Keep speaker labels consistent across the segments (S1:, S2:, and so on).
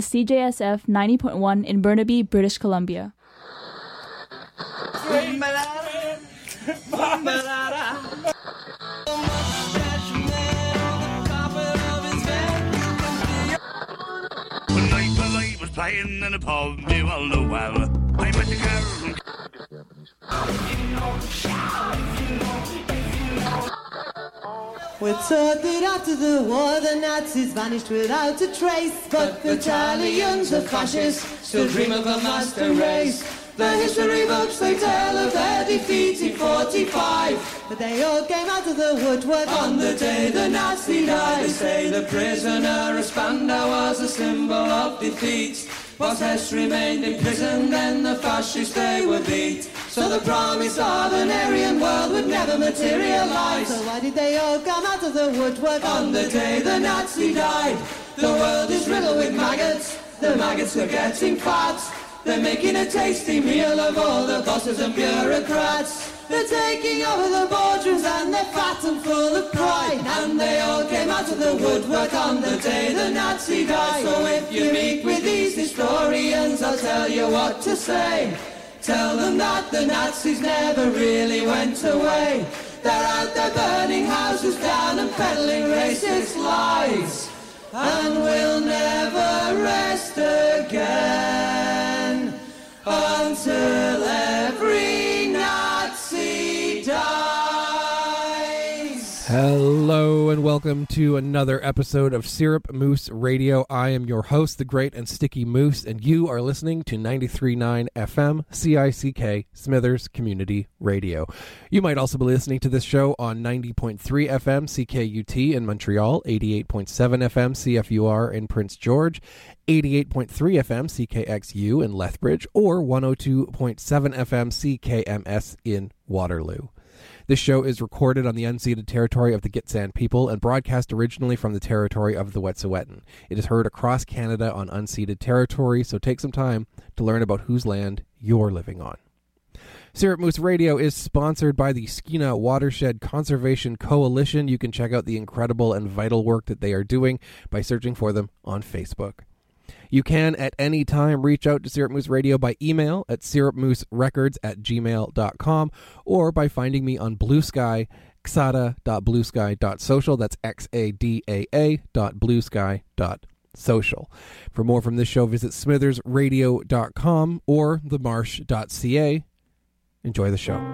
S1: CJSF 90.1 in Burnaby, British Columbia.
S2: Was playing in a pub near well. I met the girl from
S3: We're taught that after the war the Nazis vanished without a trace, but the Italians, the fascists, still dream of a master race. The history books, they tell of their defeat in 45, but they all came out of the woodwork on the day the Nazi died. They say the prisoner of Spandau was a symbol of defeat. Whilst Hess remained in prison, then the fascists they were beat. So the promise of an Aryan world would never materialize. So why did they all come out of the woodwork on the day the Nazi died? The world is riddled with maggots, the maggots are getting fat. They're making a tasty meal of all the bosses and bureaucrats. They're taking over the boardrooms and they're fat and full of pride. And they all came out of the woodwork on the day the Nazi died. So if you meet with these historians, I'll tell you what to say. Tell them that the Nazis never really went away. They're out there burning houses down and peddling racist lies. And we'll never rest again until every Nazi dies.
S4: Hello and welcome to another episode of Syrup Moose Radio. I am your host, the Great and Sticky Moose, and you are listening to 93.9 FM CICK Smithers Community Radio. You might also be listening to this show on 90.3 FM CKUT in Montreal, 88.7 FM CFUR in Prince George, 88.3 FM CKXU in Lethbridge, or 102.7 FM CKMS in Waterloo. This show is recorded on the unceded territory of the Gitxsan people and broadcast originally from the territory of the Wet'suwet'en. It is heard across Canada on unceded territory, so take some time to learn about whose land you're living on. Syrup Moose Radio is sponsored by the Skeena Watershed Conservation Coalition. You can check out the incredible and vital work that they are doing by searching for them on Facebook. You can at any time reach out to Syrup Moose Radio by email at syrupmooserecords@gmail.com or by finding me on Blue Sky, xada.bluesky.social. That's xadaa.bluesky.social. For more from this show, visit smithersradio.com or themarsh.ca. Enjoy the show.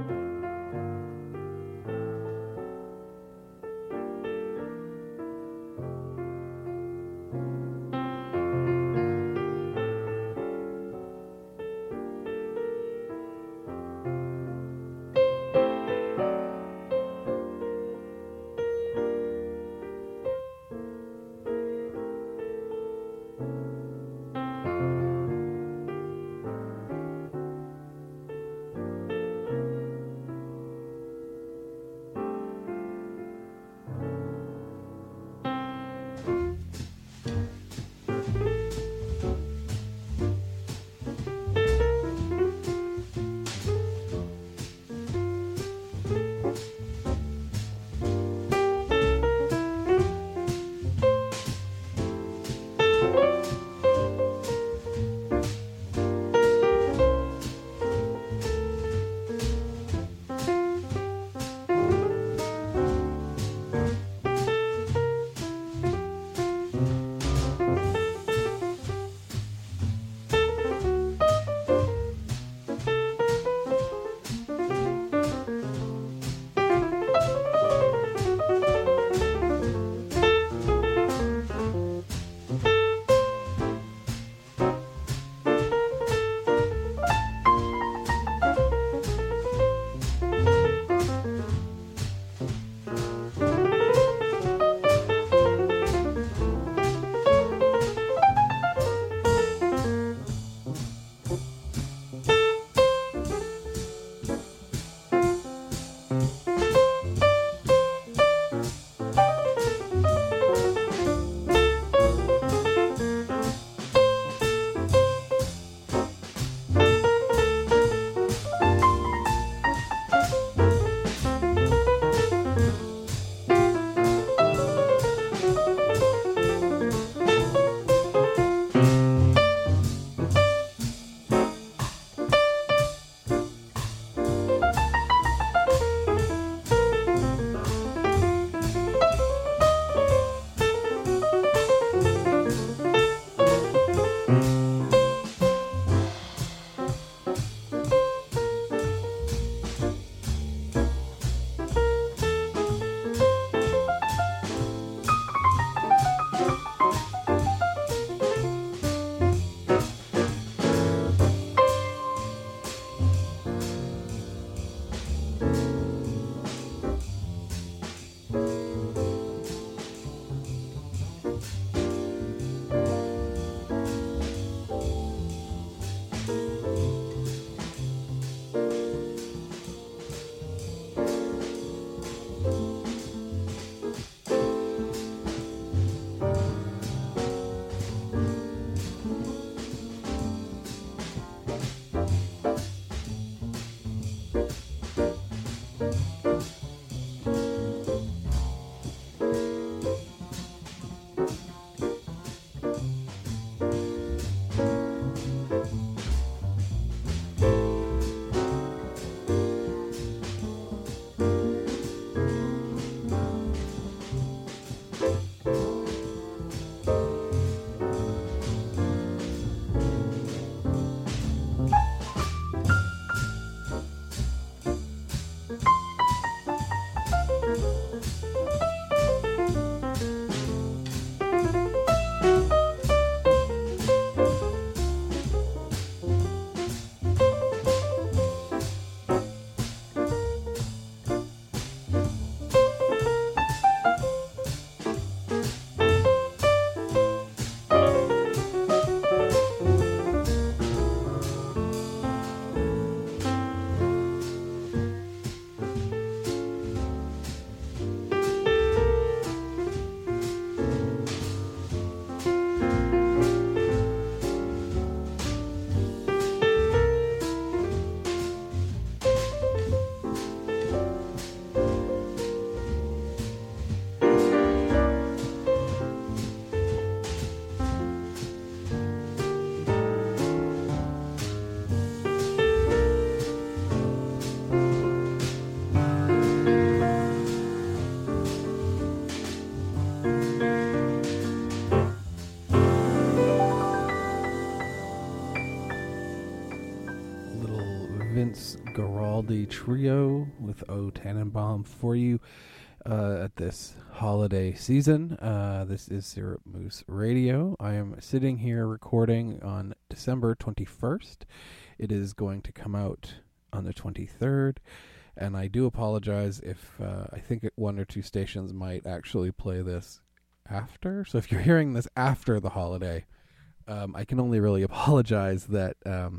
S4: Vince Guaraldi Trio with O Tannenbaum for you at this holiday season. This is Syrup Moose Radio. I am sitting here recording on December 21st. It is going to come out on the 23rd, and I do apologize if I think one or two stations might actually play this after. So if you're hearing this after the holiday, I can only really apologize that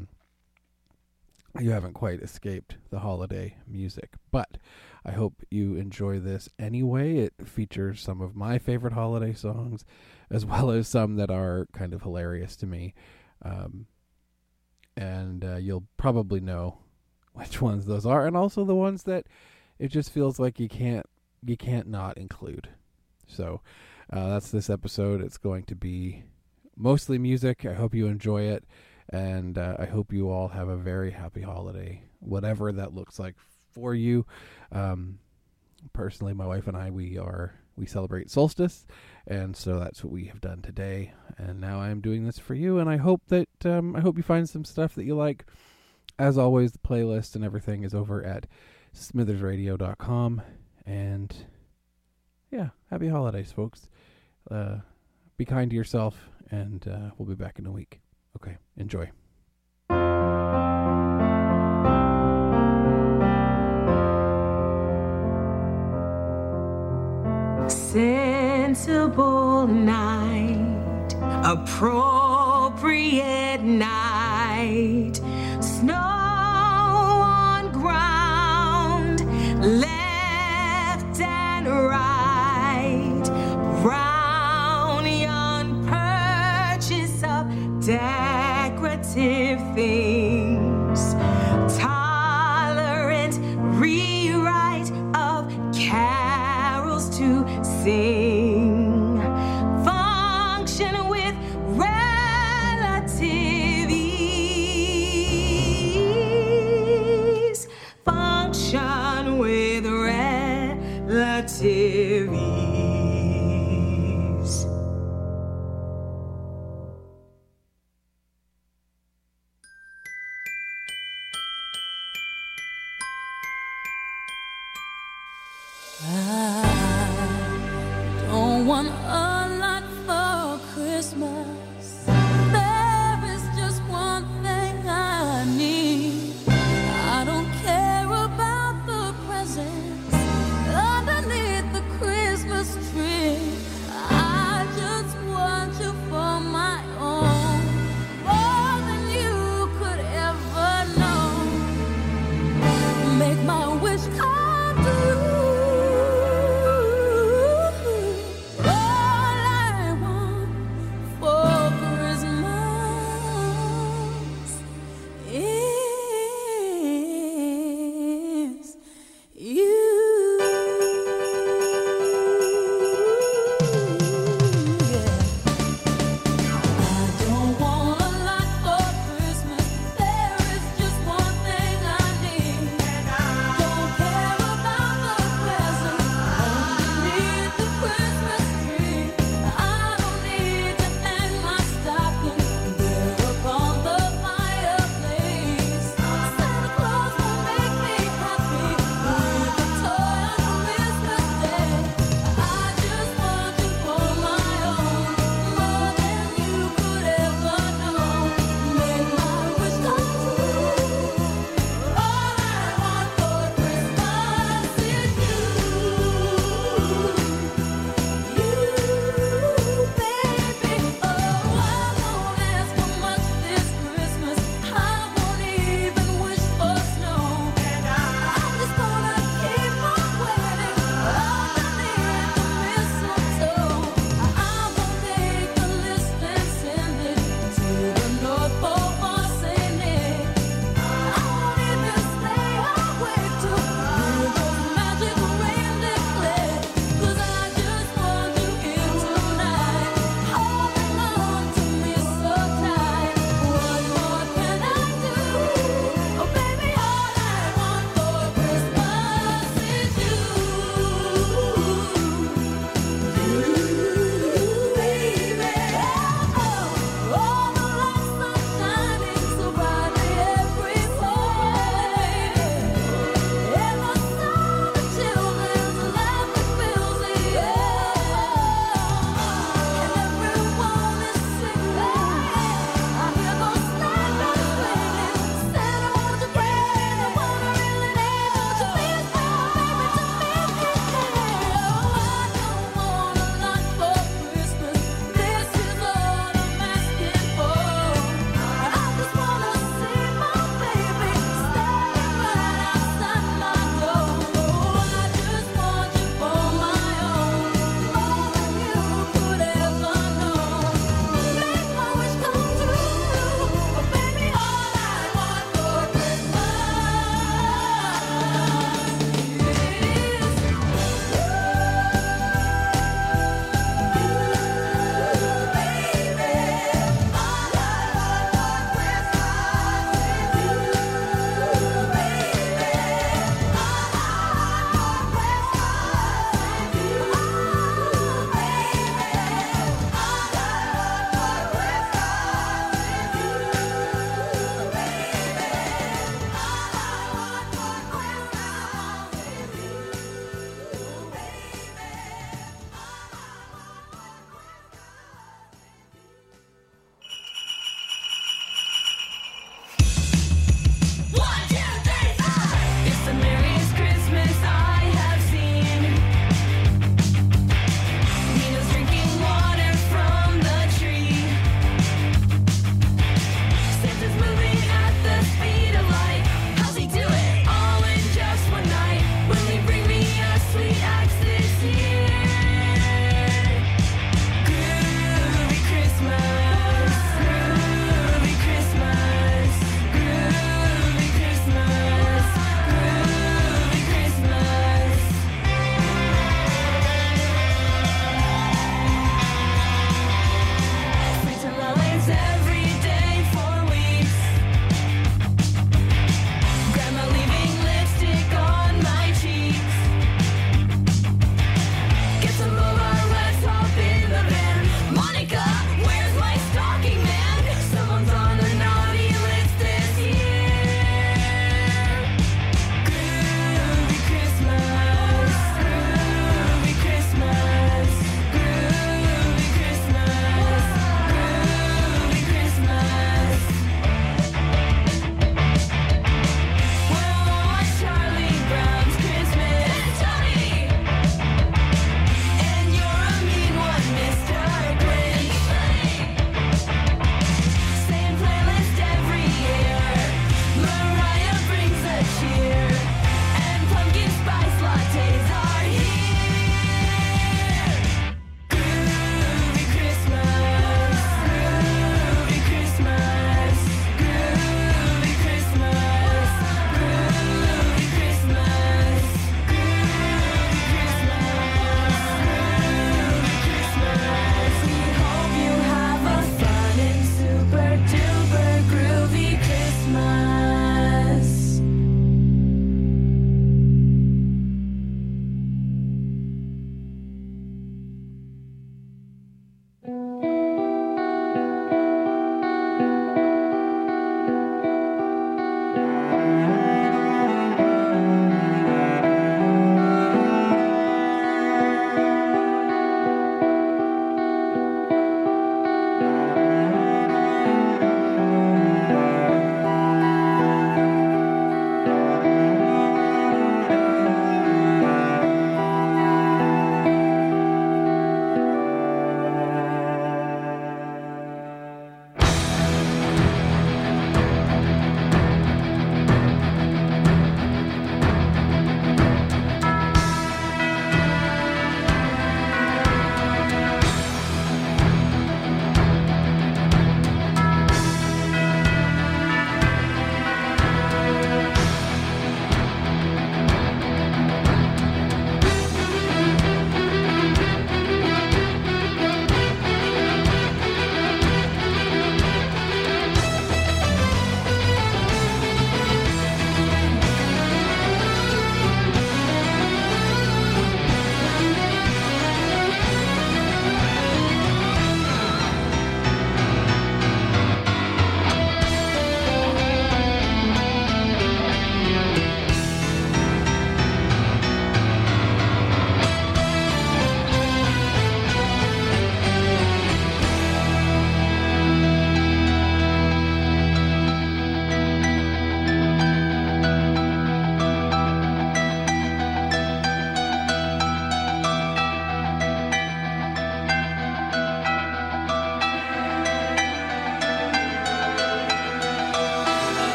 S4: you haven't quite escaped the holiday music. But I hope you enjoy this anyway. It features some of my favorite holiday songs, as well as some that are kind of hilarious to me. And you'll probably know which ones those are, and also the ones that it just feels like you can't not include. So that's this episode. It's going to be mostly music. I hope you enjoy it, and I hope you all have a very happy holiday, whatever that looks like for you. Personally, my wife and I, we celebrate solstice, and so that's what we have done today. And now I am doing this for you, and I hope that I hope you find some stuff that you like. As always, the playlist and everything is over at smithersradio.com. And yeah, happy holidays, folks. Be kind to yourself, and we'll be back in a week. Okay, enjoy.
S3: Sensible night, appropriate night, snow on ground, left and right, brown young purchase of decorative things, tolerant rewrite of carols to sing, function with relative ease, function with relative ease.
S5: Don't want a lot for Christmas. There is just one thing I need. I don't care about the presents underneath the Christmas tree. I just want you for my own, more than you could ever know. Make my wish come true. Oh,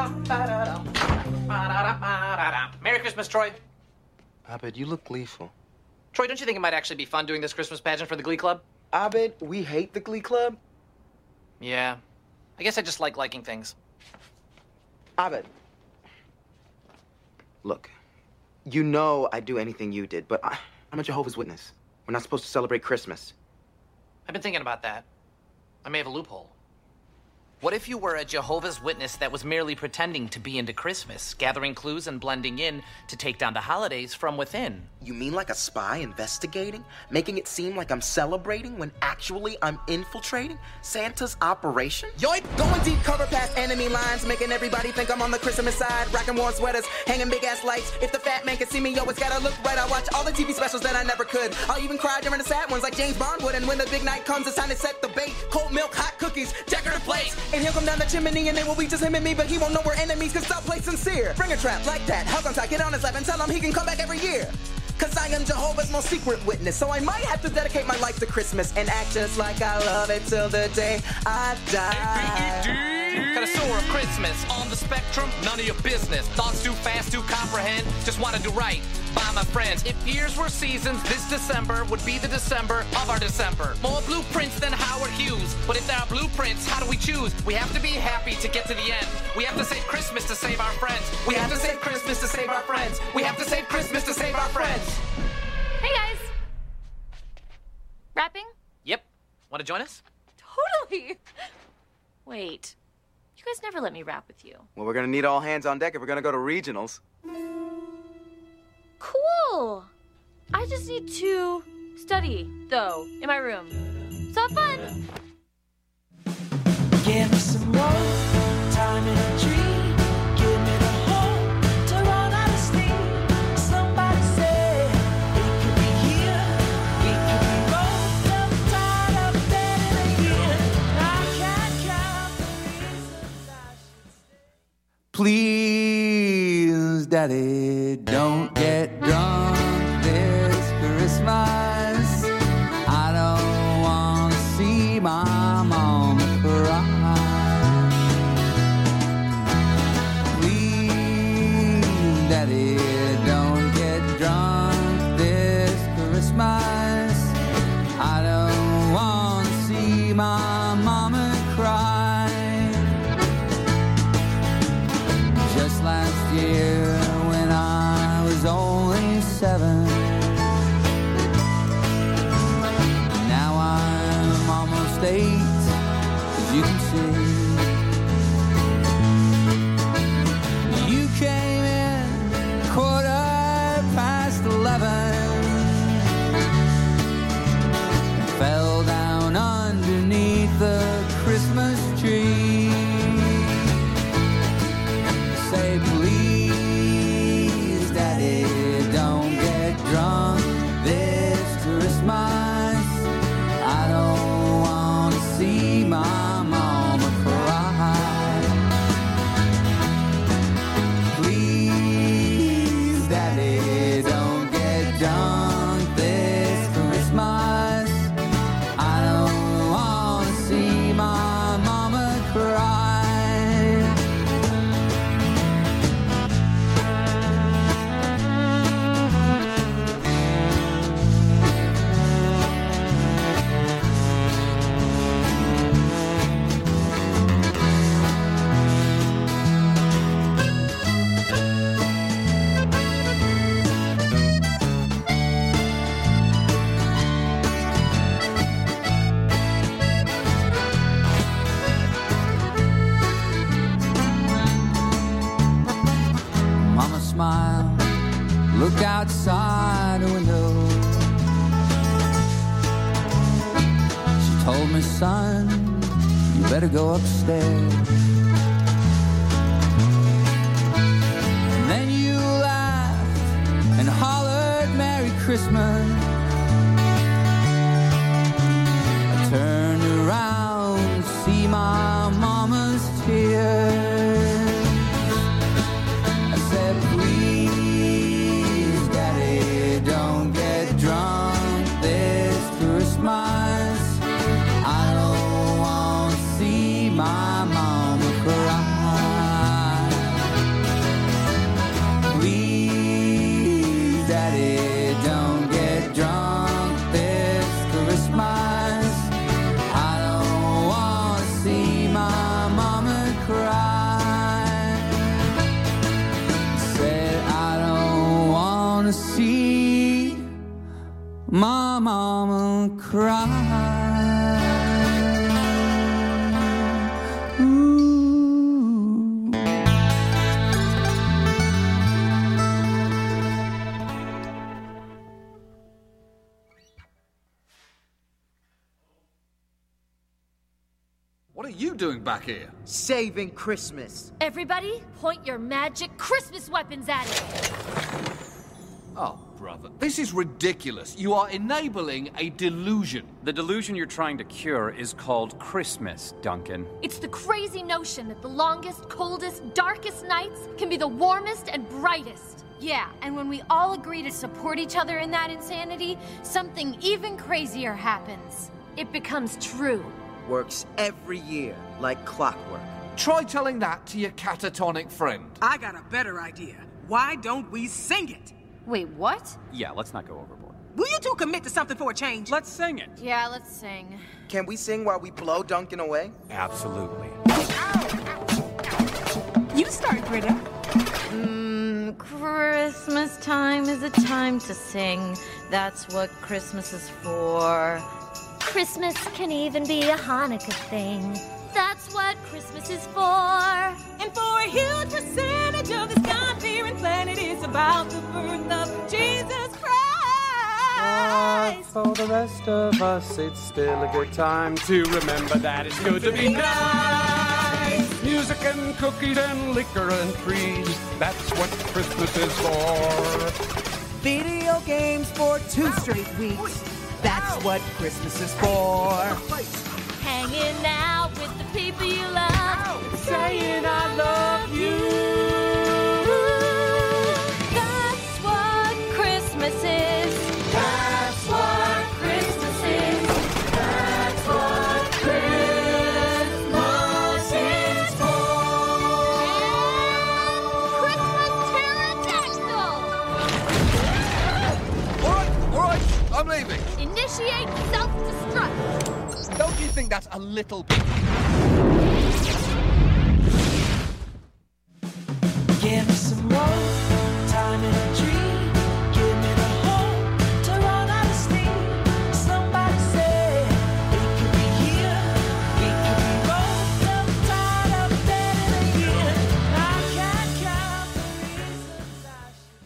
S6: Merry Christmas, Troy.
S7: Abed, you look gleeful.
S6: Troy, don't you think it might actually be fun doing this Christmas pageant for the Glee Club?
S7: Abed, we hate the Glee Club.
S6: Yeah. I guess I just like liking things.
S7: Abed. Look, you know I'd do anything you did, but I'm a Jehovah's Witness. We're not supposed to celebrate Christmas.
S6: I've been thinking about that. I may have a loophole. What if you were a Jehovah's Witness that was merely pretending to be into Christmas, gathering clues and blending in to take down the holidays from within?
S7: You mean like a spy investigating? Making it seem like I'm celebrating when actually I'm infiltrating Santa's operation? Yoip! Going deep, cover past enemy lines, making everybody think I'm on the Christmas side, rocking warm sweaters, hanging big-ass lights. If the fat man can see me, yo, it's gotta look right. I watch all the TV specials that I never could. I'll even cry during the sad ones like James Bond would. And when the big night comes, it's time to set the bait. Cold milk, hot cookies, decorative plates. And he'll come down the chimney and it will be just him and me, but he won't know we're enemies cause stop play sincere. Bring a trap like that, hug on tight, get on his lap and tell him he can come back every year. Cause I am Jehovah's most secret witness, so I might have to dedicate my life to Christmas and act just like I love it till the day I die.
S6: Connoisseur of Christmas, on the spectrum, none of your business. Thoughts too fast to comprehend, just wanna do right by my friends. If years were seasons, this December would be the December of our December. More blueprints than Howard Hughes, but if there are blueprints, how do we choose? We have to be happy to get to the end. We have to save Christmas to save our friends. We have to save Christmas to save our friends. We have to save Christmas to save our friends.
S8: Hey guys! Rapping?
S6: Yep. Want to join us?
S8: Totally! Wait, you guys never let me rap with you.
S7: Well, we're gonna need all hands on deck if we're gonna go to regionals.
S8: Cool! I just need to study, though, in my room. So have fun!
S3: Give me some more time in a tree. Give me the hope to run out of steam. Somebody say it could be here. It could be rolled up, tied up, dead in a year. I can't count the reasons I should stay.
S9: Please, Daddy, don't get drunk this Christmas. I don't want to see my mom cry. Please, Daddy, don't get drunk this Christmas. I don't want to see my mama cry. Just last year when I was only 7, now I'm almost 8, as you can see. You came in 11:15, fell down underneath the Christmas tree. Say please, Daddy, don't get drunk this Christmas. I don't want to see my mama cry. Please, Daddy, don't get drunk this Christmas. I don't want to see my mama cry. Mama smiled, looked outside the window. She told me, son, you better go upstairs. And then you laughed and hollered Merry Christmas. I turned around to see my mama's tears. I said, please, Daddy, don't get drunk this Christmas. I don't want to see my mama cry. don't cry.
S10: What are you doing back here?
S7: Saving Christmas.
S8: Everybody, point your magic Christmas weapons at it.
S10: Oh, brother, this is ridiculous. You are enabling a delusion.
S11: The delusion you're trying to cure is called Christmas, Duncan.
S8: It's the crazy notion that the longest, coldest, darkest nights can be the warmest and brightest. Yeah, and when we all agree to support each other in that insanity, something even crazier happens. It becomes true.
S7: Works every year, like clockwork.
S10: Try telling that to your catatonic friend.
S12: I got a better idea. Why don't we sing it?
S8: Wait, what?
S11: Yeah, let's not go overboard.
S12: Will you two commit to something for a change?
S11: Let's sing it.
S8: Yeah, let's sing.
S7: Can we sing while we blow Duncan away?
S11: Absolutely.
S12: You start, Britta.
S8: Christmas time is a time to sing. That's what Christmas is for. Christmas can even be a Hanukkah thing. That's what Christmas is for.
S3: And for a huge percentage of this God-fearing planet, it's about the birth of Jesus Christ.
S13: For the rest of us, it's still a good time to remember that it's good to be nice. Music and cookies and liquor and trees, that's what Christmas is for.
S12: Video games for 2 straight weeks. That's what Christmas is for.
S8: Hanging out with the people you love.
S13: Saying I love you.
S8: That's what Christmas is. That's what Christmas is. That's what Christmas is for. Christmas pterodactyl!
S10: All right, I'm leaving.
S8: Initiate self-destruct.
S10: Don't you think that's a little bit...
S3: Give me some more time in a tree. Give me the hope to run out of steam. Somebody say it could be here. It could be rolled up, tied up, dead in a year. I can't count the reasons I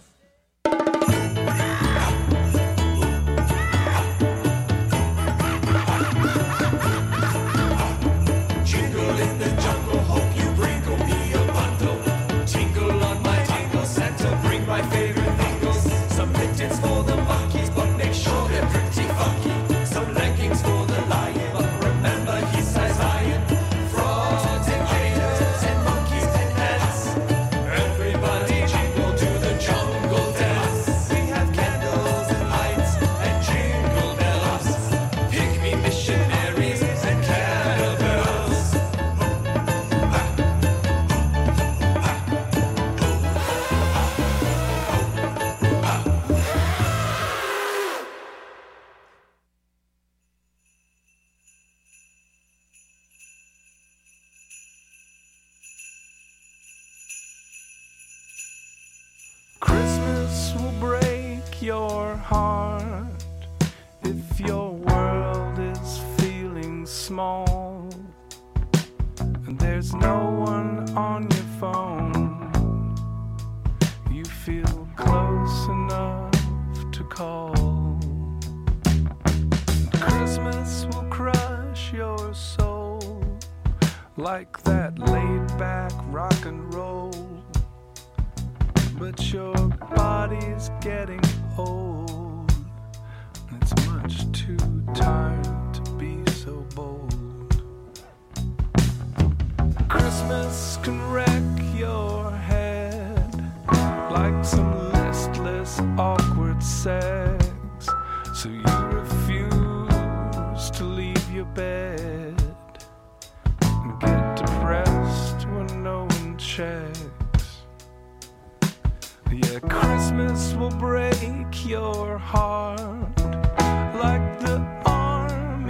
S3: should stay.
S2: Jingle in the jungle, hope you bring me a bundle. Tingle on my tingle, Santa, bring my favorite thingles. Some mittens for the monkeys, but make sure they're pretty funky. Some leggings for the lion, but remember he size lion. Frogs and gators and monkeys and ants. Everybody jingle to the jungle dance. We have candles and lights and jingle bells. Pygmy missionaries and cannibals.
S13: Christmas will break your heart if your world is feeling small and there's no one on your phone. You feel close enough to call. Christmas will crush your soul like that laid-back rock and roll. But your body's getting old, and it's much too tired to be so bold. Christmas can wreck your head like some listless, awkward sex. So you refuse to leave your bed and get depressed when no one checks. Yeah, Christmas will break your heart